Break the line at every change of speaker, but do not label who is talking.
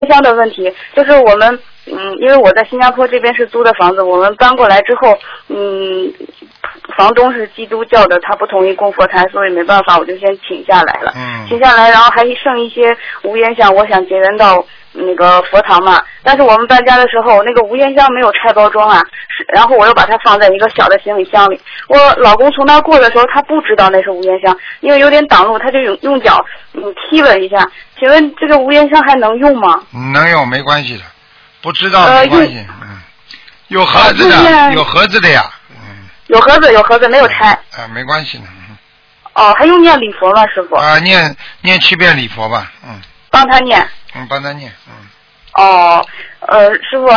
香的问题，就是我们因为我在新加坡这边是租的房子，我们搬过来之后，房东是基督教的，他不同意供佛台，所以没办法，我就先请下来了。请下来，然后还剩一些无烟香，我想结缘到那个佛堂嘛。但是我们搬家的时候，那个无烟香没有拆包装啊，然后我又把它放在一个小的行李箱里。我老公从那过的时候，他不知道那是无烟香，因为有点挡路，他就用脚踢了一下。请问这个无烟香还能用吗？
能用，没关系的，不知道没关系。有盒子的，有盒子的呀。
有盒子，没有拆。
没关系的。
还用念礼佛吗，师傅？
念7遍礼佛吧。
帮他念。
帮他念。
师傅，